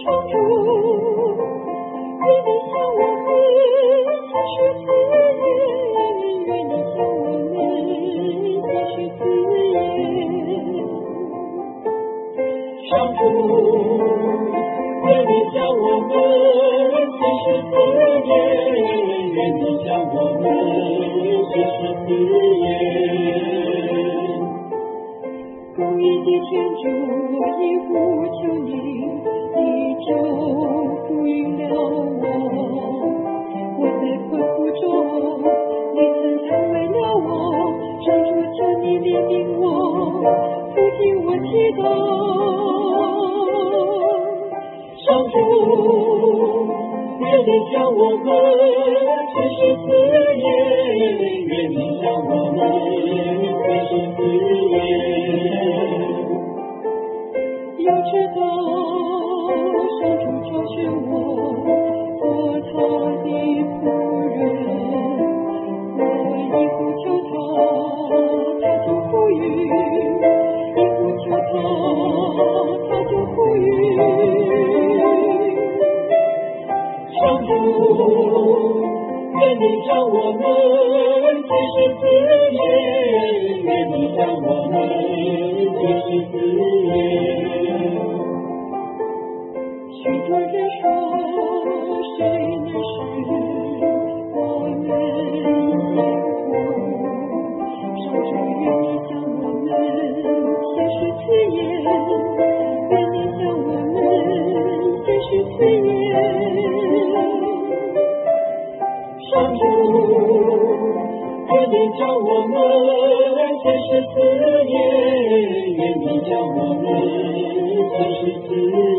上主，愿你向我们继续赐言，愿你向我们继续赐言。上主，愿你向我们继续赐言，愿你向我们继续赐言。公义的天主，我已呼求你，你就呼应了我。我在困苦中，你曾安慰了我。上主，求你怜悯我，复听我祈祷。上主，愿你向我们继续赐言，愿你向我们继续赐言。要知道，上主挑选我做他的仆人，我一呼求他，他就呼应；一呼求他，他就呼应。上主，愿你向我们继续赐言，愿你向我们继续赐言。许多人说，谁能使我们幸福？上主，愿你向我们继续赐言，愿你向我们继续赐言。上主，愿你向我们继续赐言，愿你向我们继续赐言。